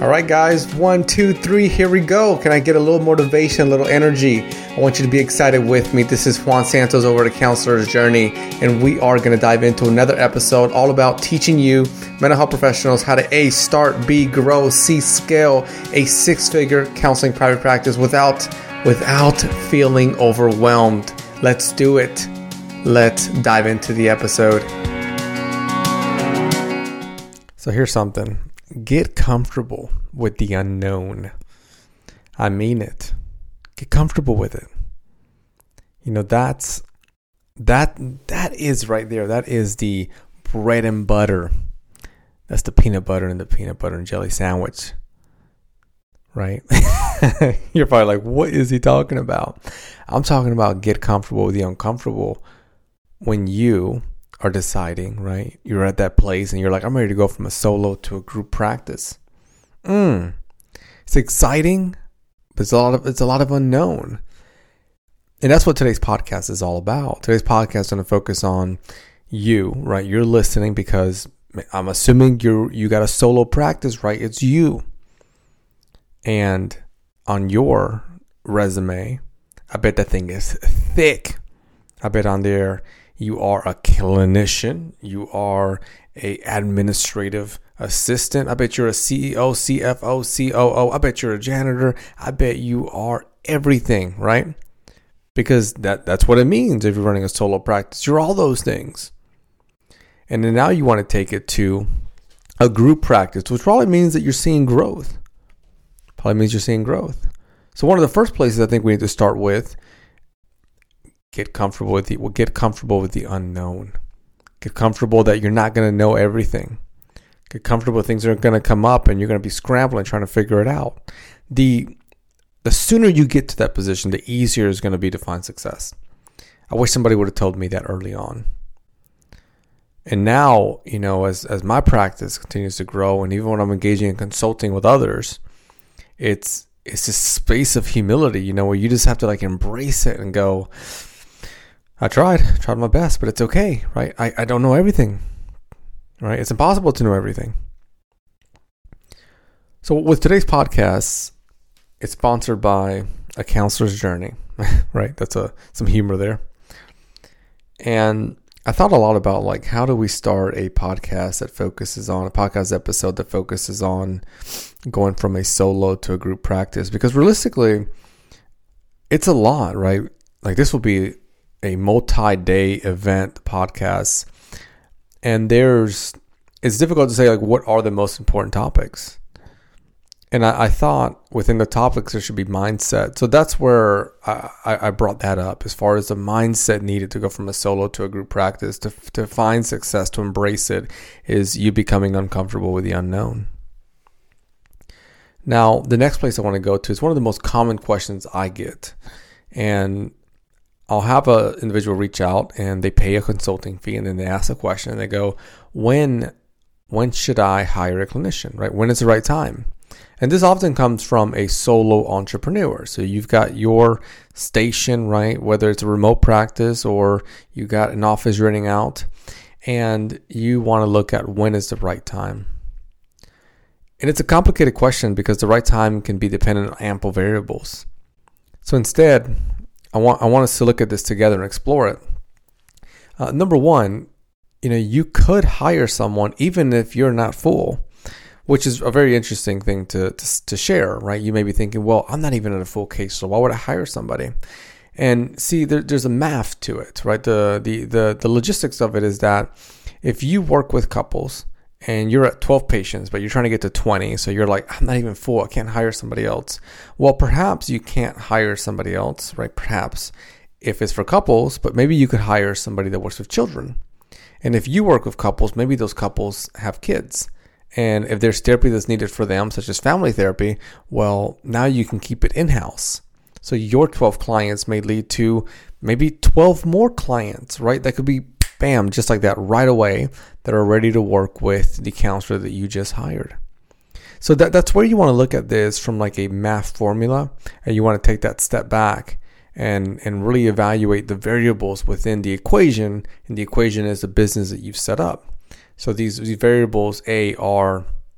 All right, guys, 1, 2, 3, here we go. Can I get a little motivation, a little energy? I want you to be excited with me. This is Juan Santos over at Counselor's Journey, and we are going to dive into another episode all about teaching you mental health professionals how to A, start, B, grow, C, scale a six-figure counseling private practice without feeling overwhelmed. Let's do it. Let's dive into the episode. So here's something. Get comfortable with the unknown. I mean it. Get comfortable with it. You know, that is right there. That is the bread and butter. That's the peanut butter and the peanut butter and jelly sandwich. Right? You're probably like, what is he talking about? I'm talking about get comfortable with the uncomfortable when you are deciding, right? You're at that place and you're like, I'm ready to go from a solo to a group practice. It's exciting, but it's a lot of unknown. And that's what today's podcast is all about. Today's podcast is going to focus on you, right? You're listening because I'm assuming you got a solo practice, right? It's you. And on your resume, I bet that thing is thick. I bet on there you are a clinician. You are a administrative assistant. I bet you're a CEO, CFO, COO. I bet you're a janitor. I bet you are everything, right? Because that's what it means if you're running a solo practice. You're all those things. And then now you want to take it to a group practice, which probably means that you're seeing growth. So one of the first places I think we need to start with, get comfortable with the unknown. Get comfortable that you're not going to know everything. Get comfortable things are going to come up and you're going to be scrambling trying to figure it out. The sooner you get to that position, the easier it's going to be to find success. I wish somebody would have told me that early on. And now, you know, as my practice continues to grow, and even when I'm engaging in consulting with others, it's this space of humility, you know, where you just have to like embrace it and go, I tried my best, but it's okay, right? I don't know everything, right? It's impossible to know everything. So with today's podcast, it's sponsored by A Counselor's Journey, right? That's some humor there. And I thought a lot about like, how do we start a podcast episode that focuses on going from a solo to a group practice? Because realistically, it's a lot, right? Like this will be a multi-day event podcast. And it's difficult to say like, what are the most important topics? And I thought within the topics, there should be mindset. So that's where I brought that up as far as the mindset needed to go from a solo to a group practice, to find success, to embrace it, is you becoming uncomfortable with the unknown. Now, the next place I want to go to is one of the most common questions I get. And I'll have an individual reach out and they pay a consulting fee and then they ask a question and they go, when should I hire a clinician, right? When is the right time? And this often comes from a solo entrepreneur. So you've got your station, right? Whether it's a remote practice or you got an office renting out, and you want to look at when is the right time. And it's a complicated question because the right time can be dependent on ample variables. So instead, I want us to look at this together and explore it. Number one, you know, you could hire someone even if you're not full, which is a very interesting thing to share, right? You may be thinking, well, I'm not even at a full case, so why would I hire somebody? And see, there's a math to it, right? The logistics of it is that if you work with couples and you're at 12 patients, but you're trying to get to 20, so you're like, I'm not even full, I can't hire somebody else. Well, perhaps you can't hire somebody else, right? Perhaps if it's for couples, but maybe you could hire somebody that works with children. And if you work with couples, maybe those couples have kids. And if there's therapy that's needed for them, such as family therapy, well, now you can keep it in-house. So your 12 clients may lead to maybe 12 more clients, right? That could be, bam, just like that right away, that are ready to work with the counselor that you just hired. So that's where you want to look at this from like a math formula, and you want to take that step back and really evaluate the variables within the equation. And the equation is the business that you've set up. So these variables, A, are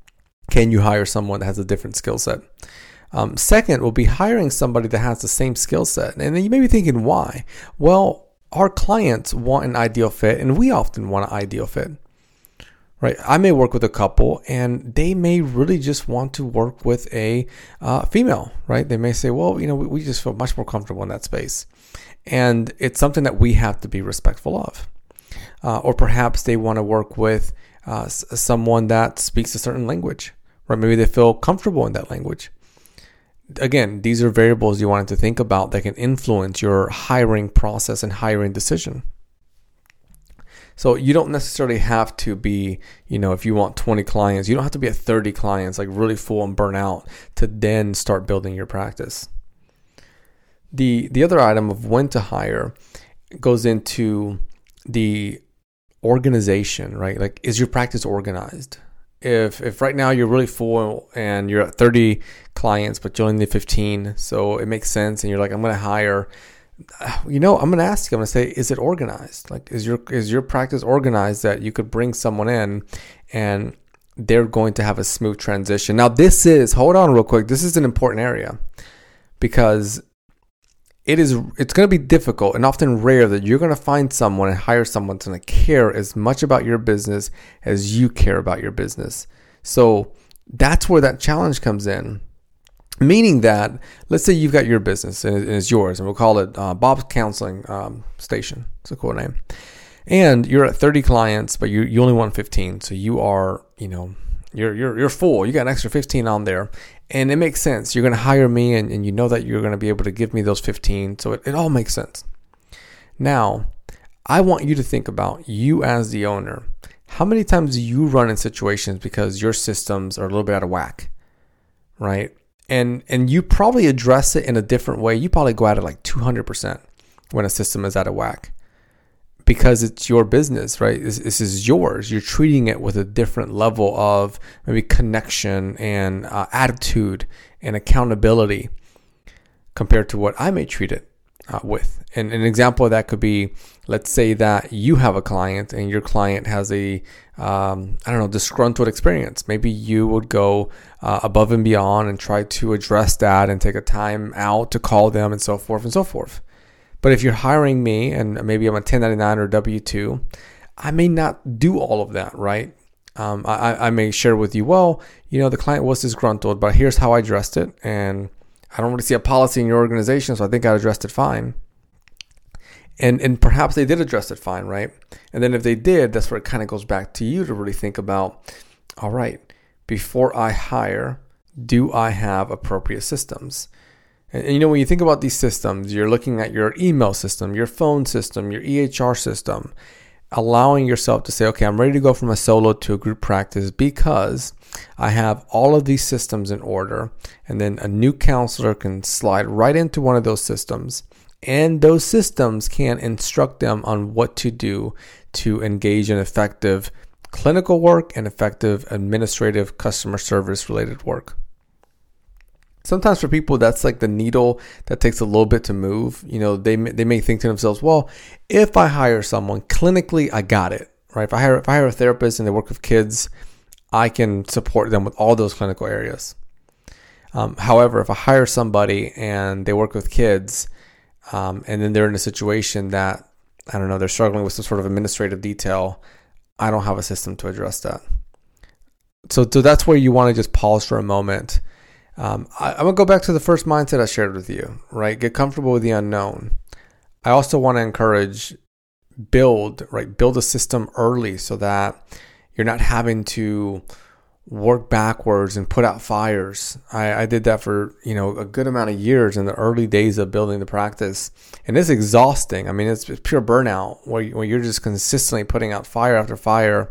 Can you hire someone that has a different skill set? Second will be hiring somebody that has the same skill set. And then you may be thinking, why? Well, our clients want an ideal fit, and we often want an ideal fit, right? I may work with a couple, and they may really just want to work with a female, right? They may say, well, we just feel much more comfortable in that space. And it's something that we have to be respectful of. Or perhaps they want to work with someone that speaks a certain language, right? Maybe they feel comfortable in that language. Again, these are variables you wanted to think about that can influence your hiring process and hiring decision. So you don't necessarily have to be, if you want 20 clients, you don't have to be at 30 clients, like really full and burn out to then start building your practice. The other item of when to hire goes into the organization, right? Like, is your practice organized? If right now you're really full and you're at 30 clients, but you only need 15, so it makes sense, and you're like, I'm going to hire, I'm going to ask you, I'm going to say, is it organized? Like, is your practice organized that you could bring someone in and they're going to have a smooth transition? Now, hold on real quick. This is an important area because it's going to be difficult and often rare that you're going to find someone and hire someone that's going to care as much about your business as you care about your business. So that's where that challenge comes in. Meaning that, let's say you've got your business and it's yours, and we'll call it Bob's Counseling Station. It's a cool name. And you're at 30 clients, but you only want 15. So you are, you're full. You got an extra 15 on there. And it makes sense. You're going to hire me and you know that you're going to be able to give me those 15. So it all makes sense. Now, I want you to think about you as the owner. How many times do you run in situations because your systems are a little bit out of whack, right? And you probably address it in a different way. You probably go at it like 200% when a system is out of whack because it's your business, right? This is yours. You're treating it with a different level of maybe connection and attitude and accountability compared to what I may treat it with. And an example of that could be, let's say that you have a client and your client has a, disgruntled experience. Maybe you would go above and beyond and try to address that and take a time out to call them and so forth and so forth. But if you're hiring me and maybe I'm a 1099 or W-2, I may not do all of that, right? I may share with you, the client was disgruntled, but here's how I addressed it. And I don't really see a policy in your organization, so I think I addressed it fine. And perhaps they did address it fine, right? And then if they did, that's where it kind of goes back to you to really think about, all right, before I hire, do I have appropriate systems? And when you think about these systems, you're looking at your email system, your phone system, your EHR system, allowing yourself to say, okay, I'm ready to go from a solo to a group practice because I have all of these systems in order. And then a new counselor can slide right into one of those systems. And those systems can instruct them on what to do to engage in effective clinical work and effective administrative customer service related work. Sometimes for people, that's like the needle that takes a little bit to move. They may think to themselves, well, if I hire someone clinically, I got it, right? If I hire a therapist and they work with kids, I can support them with all those clinical areas. However, if I hire somebody and they work with kids, and then they're in a situation that, they're struggling with some sort of administrative detail, I don't have a system to address that. So that's where you want to just pause for a moment. I'm going to go back to the first mindset I shared with you, right? Get comfortable with the unknown. I also want to encourage build a system early so that you're not having to work backwards and put out fires. I did that for, a good amount of years in the early days of building the practice. And it's exhausting. It's pure burnout where you're just consistently putting out fire after fire.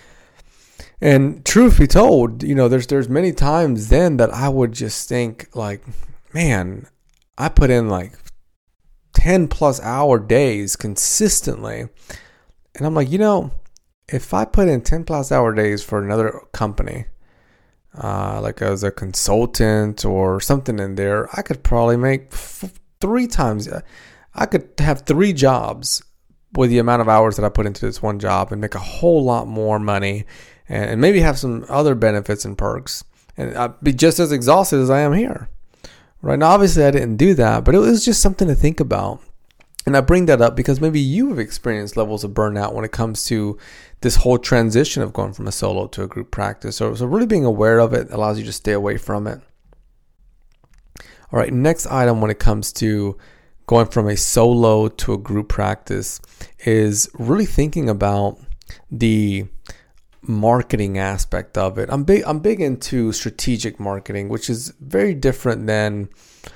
And truth be told, there's many times then that I would just think like, man, I put in like 10 plus hour days consistently. And I'm like, if I put in 10 plus hour days for another company, like as a consultant or something in there, I could probably make 3 times. I could have 3 jobs with the amount of hours that I put into this one job and make a whole lot more money and maybe have some other benefits and perks, and I'd be just as exhausted as I am here. Right now, obviously, I didn't do that, but it was just something to think about. And I bring that up because maybe you have experienced levels of burnout when it comes to this whole transition of going from a solo to a group practice. So really being aware of it allows you to stay away from it. All right, next item when it comes to going from a solo to a group practice is really thinking about the marketing aspect of it. I'm big into strategic marketing, which is very different than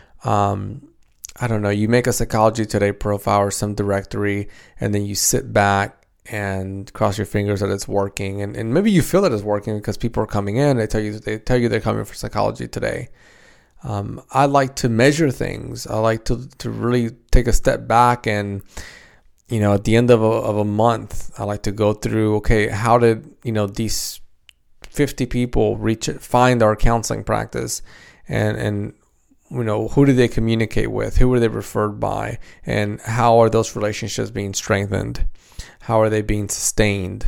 I don't know, you make a Psychology Today profile or some directory, and then you sit back and cross your fingers that it's working, and maybe you feel that it's working because people are coming in. They tell you they're coming for Psychology Today. I like to measure things. I like to really take a step back, and at the end of a month, I like to go through, okay, how did these 50 people find our counseling practice, and who did they communicate with? Who were they referred by? And how are those relationships being strengthened? How are they being sustained?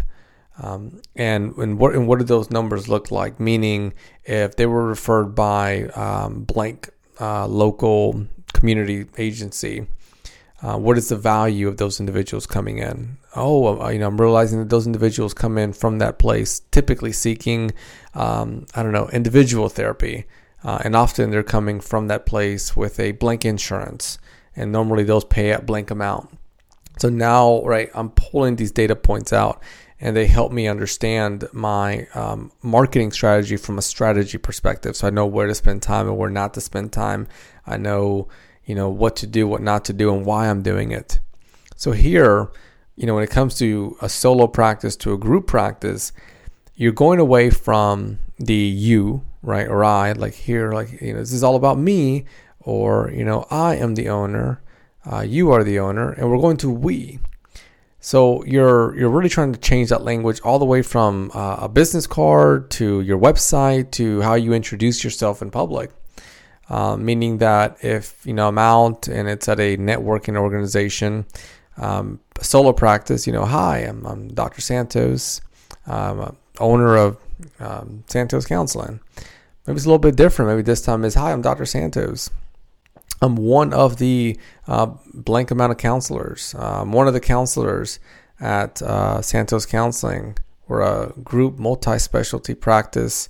And what do those numbers look like? Meaning, if they were referred by blank local community agency, what is the value of those individuals coming in? I'm realizing that those individuals come in from that place, typically seeking, individual therapy. And often they're coming from that place with a blank insurance. And normally those pay a blank amount. So now, right, I'm pulling these data points out, and they help me understand my marketing strategy from a strategy perspective. So I know where to spend time and where not to spend time. I know, what to do, what not to do, and why I'm doing it. So here, when it comes to a solo practice to a group practice, you're going away from the you, right, or I, like here, this is all about me, or, I am the owner, you are the owner, and we're going to we. So you're really trying to change that language all the way from a business card to your website to how you introduce yourself in public. Meaning that if, I'm out and it's at a networking organization, solo practice, hi, I'm Dr. Santos, owner of Santos Counseling. Maybe it's a little bit different. Maybe this time is, hi, I'm Dr. Santos. I'm one of the blank amount of counselors. I'm one of the counselors at Santos Counseling. We're a group multi-specialty practice.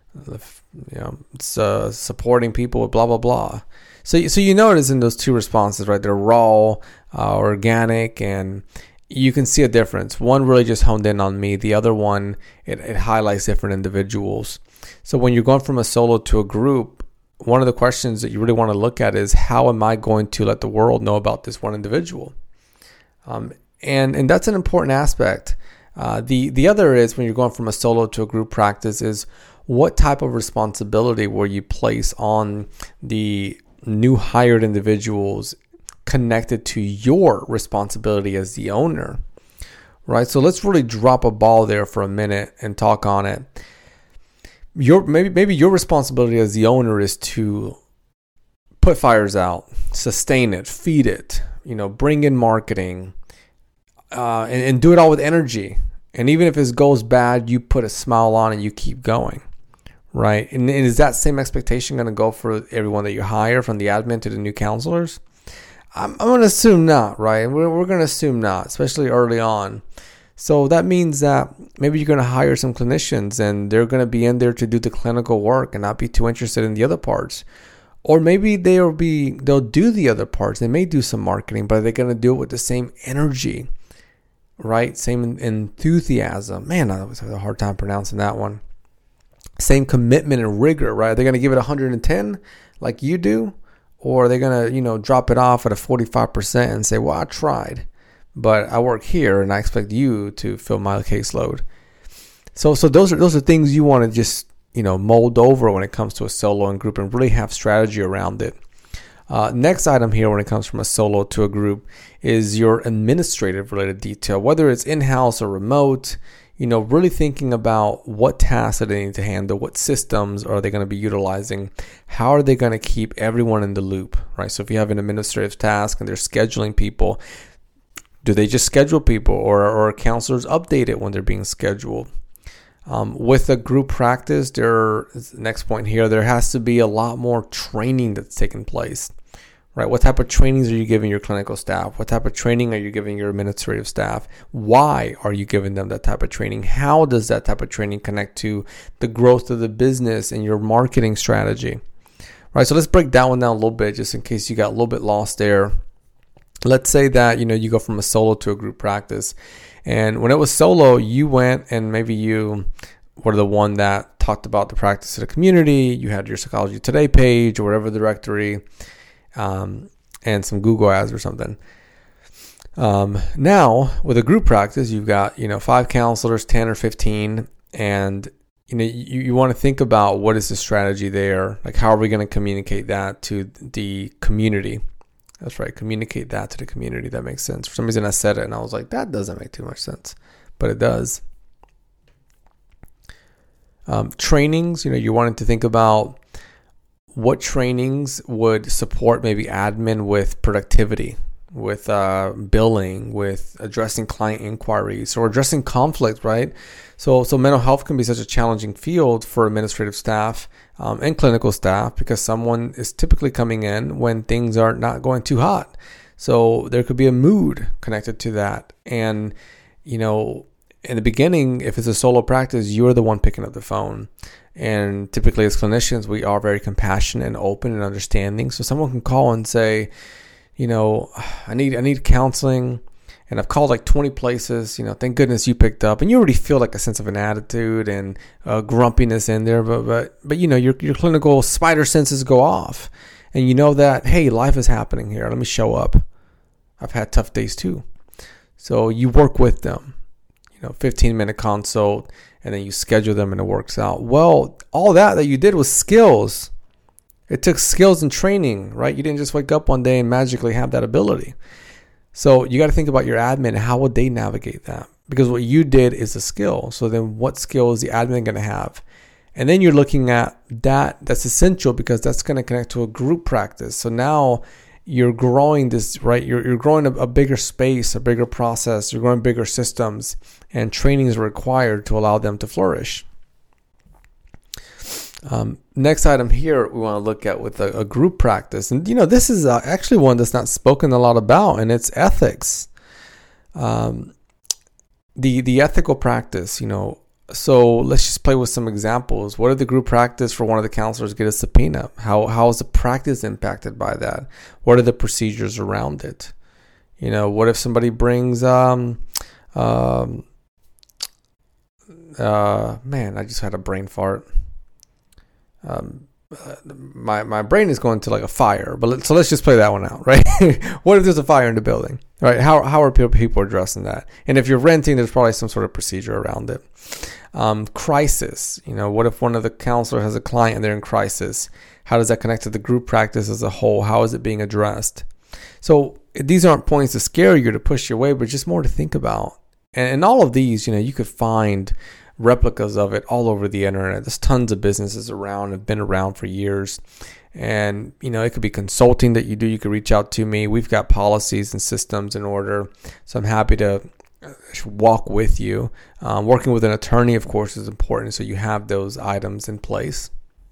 It's supporting people with blah, blah, blah. So you notice in those two responses, right? They're raw, organic, and you can see a difference. One really just honed in on me. The other one, it highlights different individuals. So when you're going from a solo to a group, one of the questions that you really want to look at is, how am I going to let the world know about this one individual? And that's an important aspect. The other is, when you're going from a solo to a group practice, is what type of responsibility will you place on the new hired individuals connected to your responsibility as the owner, right? So let's really drop a ball there for a minute and talk on it. Maybe your responsibility as the owner is to put fires out, sustain it, feed it, bring in marketing, and do it all with energy. And even if it goes bad, you put a smile on and you keep going, right? And is that same expectation going to go for everyone that you hire, from the admin to the new counselors? I'm going to assume not, right? We're going to assume not, especially early on. So that means that maybe you're going to hire some clinicians, and they're going to be in there to do the clinical work and not be too interested in the other parts. Or maybe they'll do the other parts. They may do some marketing, but they're going to do it with the same energy, right? Same enthusiasm. Man, I always have a hard time pronouncing that one. Same commitment and rigor, right? They're going to give it 110 like you do, or they're going to, drop it off at a 45% and say, well, I tried, but I work here and I expect you to fill my caseload. So those are things you want to just, mold over when it comes to a solo and group, and really have strategy around it. Next item here, when it comes from a solo to a group, is your administrative related detail, whether it's in-house or remote. Really thinking about what tasks are they need to handle, what systems are they going to be utilizing, how are they going to keep everyone in the loop, right? So if you have an administrative task and they're scheduling people, do they just schedule people, or are counselors update it when they're being scheduled? With a group practice, next point here, there has to be a lot more training that's taking place, right? What type of trainings are you giving your clinical staff? What type of training are you giving your administrative staff? Why are you giving them that type of training? How does that type of training connect to the growth of the business and your marketing strategy, right? So let's break that one down a little bit, just in case you got a little bit lost there. Let's say that, you go from a solo to a group practice. And when it was solo, you went and maybe you were the one that talked about the practice to the community. You had your Psychology Today page or whatever directory, and some Google ads or something. Now, with a group practice, you've got, 5 counselors, 10 or 15, and you want to think about what is the strategy there? Like, how are we going to communicate that to the community? That's right. Communicate that to the community. That makes sense. For some reason I said it and I was like, that doesn't make too much sense, but it does. Trainings, you wanted to think about what trainings would support maybe admin with productivity, with billing, with addressing client inquiries or addressing conflict, right? So mental health can be such a challenging field for administrative staff and clinical staff, because someone is typically coming in when things are not going too hot. So there could be a mood connected to that. And, in the beginning, if it's a solo practice, you're the one picking up the phone. And typically as clinicians, we are very compassionate and open and understanding. So someone can call and say, I need counseling, and I've called like 20 places, thank goodness you picked up. And you already feel like a sense of an attitude and grumpiness in there, but your clinical spider senses go off, and you know that, hey, life is happening here. Let me show up. I've had tough days too. So you work with them, 15-minute consult, and then you schedule them and it works out. Well, all that you did was skills. It took skills and training, right? You didn't just wake up one day and magically have that ability. So you got to think about your admin. How would they navigate that? Because what you did is a skill. So then what skill is the admin going to have? And then you're looking at that. That's essential because that's going to connect to a group practice. So now you're growing this, right? You're growing a bigger space, a bigger process. You're growing bigger systems, and training is required to allow them to flourish. Next item here we want to look at with a group practice. And, this is actually one that's not spoken a lot about, and it's ethics. The ethical practice, so let's just play with some examples. What if the group practice for one of the counselors get a subpoena? How is the practice impacted by that? What are the procedures around it? What if somebody brings, man, I just had a brain fart. My brain is going to like a fire, so let's just play that one out, right? What if there's a fire in the building, right? How are people addressing that? And if you're renting, there's probably some sort of procedure around it. Crisis, what if one of the counselors has a client and they're in crisis? How does that connect to the group practice as a whole? How is it being addressed? So these aren't points to scare you, to push you away, but just more to think about. And all of these, you could find replicas of it all over the internet. There's tons of businesses around, have been around for years. And, it could be consulting that you do. You could reach out to me. We've got policies and systems in order. So I'm happy to walk with you. Working with an attorney, of course, is important. So you have those items in place.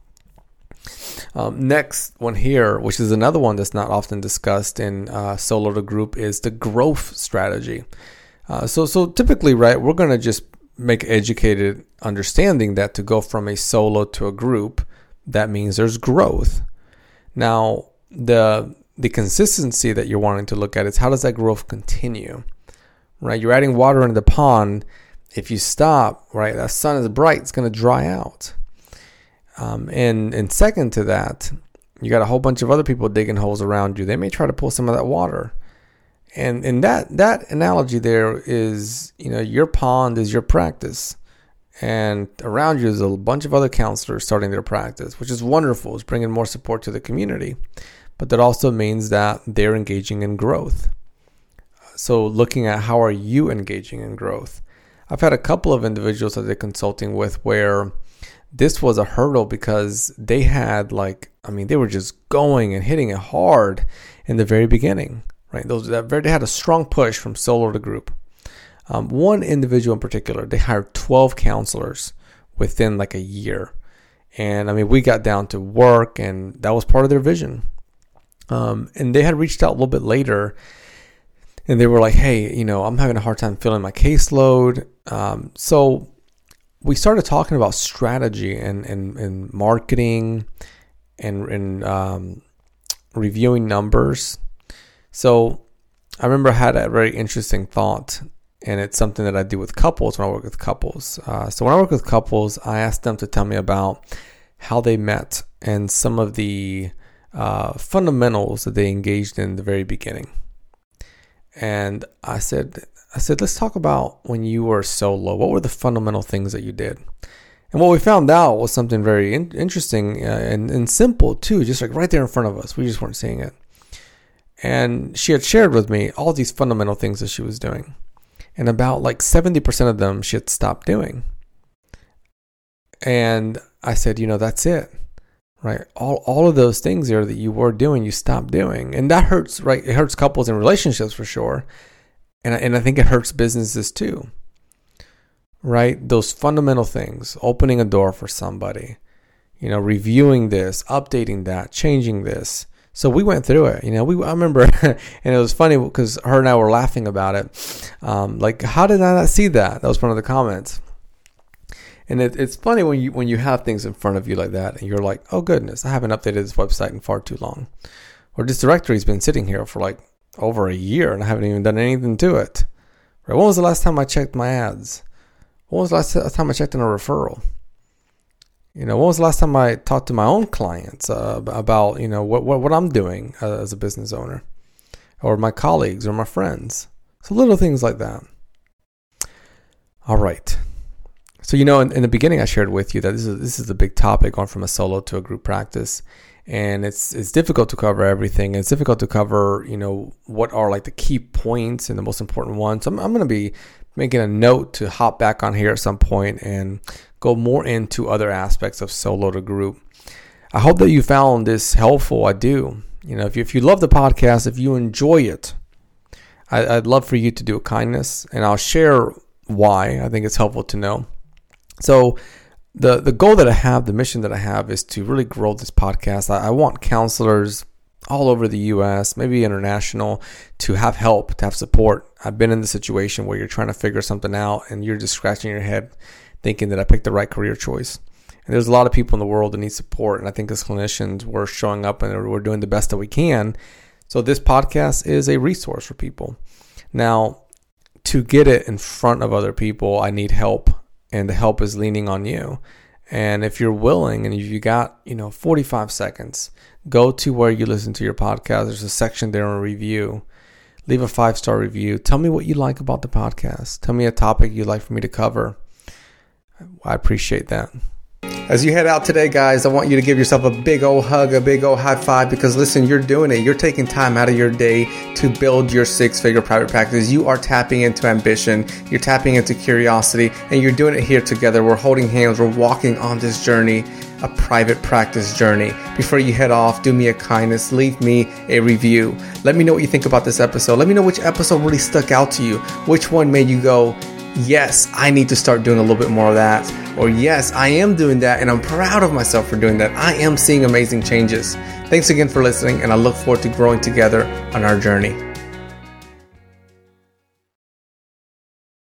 Next one here, which is another one that's not often discussed in solo to group, is the growth strategy. So typically, right, we're going to just make educated understanding that to go from a solo to a group, that means there's growth. Now, the consistency that you're wanting to look at is how does that growth continue, right? You're adding water in the pond. If you stop, right, that sun is bright, it's going to dry out. And second to that, you got a whole bunch of other people digging holes around you. They may try to pull some of that water. And that analogy there is, your pond is your practice, and around you is a bunch of other counselors starting their practice, which is wonderful. It's bringing more support to the community, but that also means that they're engaging in growth. So looking at how are you engaging in growth? I've had a couple of individuals that they're consulting with where this was a hurdle because they had they were just going and hitting it hard in the very beginning. Right, they had a strong push from solo to group. One individual in particular, they hired 12 counselors within like a year. And I mean, we got down to work, and that was part of their vision. And they had reached out a little bit later, and they were like, hey, I'm having a hard time filling my caseload. So we started talking about strategy and marketing and reviewing numbers. So I remember I had a very interesting thought, and it's something that I do with couples when I work with couples. So when I work with couples, I ask them to tell me about how they met and some of the fundamentals that they engaged in the very beginning. And I said, let's talk about when you were solo. What were the fundamental things that you did? And what we found out was something very interesting and simple too, just like right there in front of us. We just weren't seeing it. And she had shared with me all these fundamental things that she was doing. And about like 70% of them she had stopped doing. And I said, that's it. Right? All of those things there that you were doing, you stopped doing. And that hurts, right? It hurts couples and relationships for sure. And I think it hurts businesses too. Right? Those fundamental things, opening a door for somebody, reviewing this, updating that, changing this. So we went through it. I remember, and it was funny because her and I were laughing about it. Like, how did I not see that? That was one of the comments. And it's funny when you have things in front of you like that, and you're like, oh goodness, I haven't updated this website in far too long, or this directory's been sitting here for like over a year and I haven't even done anything to it. Right? When was the last time I checked my ads? When was the last time I checked on a referral? When was the last time I talked to my own clients about what I'm doing as a business owner, or my colleagues or my friends? So little things like that. All right. So, in the beginning, I shared with you that this is a big topic, going from a solo to a group practice. And it's difficult to cover everything. It's difficult to cover, what are like the key points and the most important ones. So I'm going to be making a note to hop back on here at some point and go more into other aspects of solo to group. I hope that you found this helpful. I do. If you love the podcast, if you enjoy it, I'd love for you to do a kindness, and I'll share why. I think it's helpful to know. So the goal that I have, the mission that I have, is to really grow this podcast. I want counselors all over the U.S., maybe international, to have help, to have support. I've been in the situation where you're trying to figure something out and you're just scratching your head thinking that I picked the right career choice. And there's a lot of people in the world that need support. And I think as clinicians, we're showing up and we're doing the best that we can. So this podcast is a resource for people. Now, to get it in front of other people, I need help. And the help is leaning on you. And if you're willing and if you got, 45 seconds, go to where you listen to your podcast. There's a section there on review. Leave a 5-star review. Tell me what you like about the podcast. Tell me a topic you'd like for me to cover. I appreciate that. As you head out today, guys, I want you to give yourself a big old hug, a big old high five, because listen, you're doing it. You're taking time out of your day to build your 6-figure private practice. You are tapping into ambition. You're tapping into curiosity, and you're doing it here together. We're holding hands. We're walking on this journey, a private practice journey. Before you head off, do me a kindness. Leave me a review. Let me know what you think about this episode. Let me know which episode really stuck out to you. Which one made you go, yes, I need to start doing a little bit more of that. Or yes, I am doing that and I'm proud of myself for doing that. I am seeing amazing changes. Thanks again for listening, and I look forward to growing together on our journey.